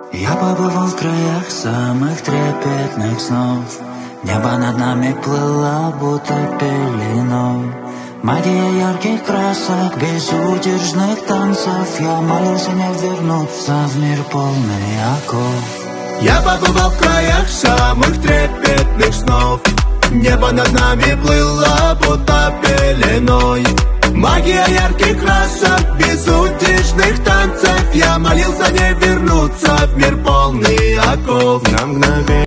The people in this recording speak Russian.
Я побывал в краях самых трепетных снов. Небо над нами плыло, будто пеленой. Магия ярких красок, безудержных танцев. Я молился не вернуться в мир полный оков. Я побывал в краях самых трепетных снов. Небо над нами плыло, будто пеленой. Магия ярких красок, безудержных танцев. Я молился не вернуться в мир полный оков. На мгновение